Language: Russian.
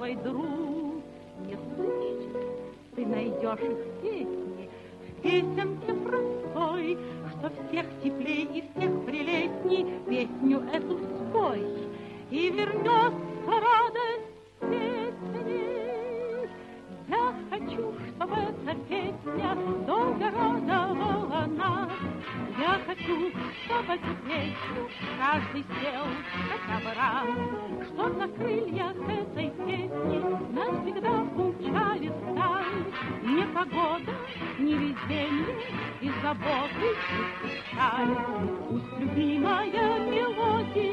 твой друг не слышит, ты найдешь их в песне, в песенке простой, что всех теплей и всех прелестней, песню эту спой, и вернется радость песни. Я хочу, чтобы эта песня долго радовала нас. Я хочу, чтобы эту песню каждый спел хотя бы раз, чтоб на крыльях этой песни навсегда умчали сталь. Ни погода, ни везение, и заботы, и печаль. Пусть любимая мелодия